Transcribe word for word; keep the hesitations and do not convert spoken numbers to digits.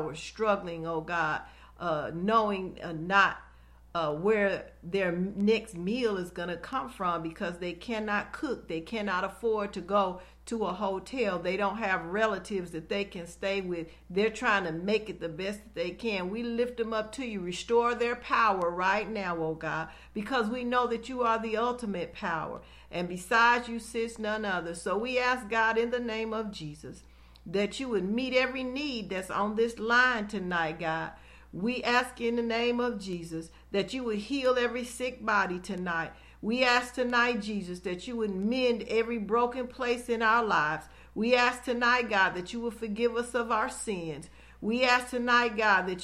power, struggling, oh God, uh, knowing uh, not uh, where their next meal is going to come from because they cannot cook. They cannot afford to go to a hotel. They don't have relatives that they can stay with. They're trying to make it the best that they can. We lift them up to you. Restore their power right now, oh God, because we know that you are the ultimate power. And besides you sits none other. So we ask God in the name of Jesus that you would meet every need that's on this line tonight, God. We ask in the name of Jesus that you would heal every sick body tonight. We ask tonight, Jesus, that you would mend every broken place in our lives. We ask tonight, God, that you would forgive us of our sins. We ask tonight, God, that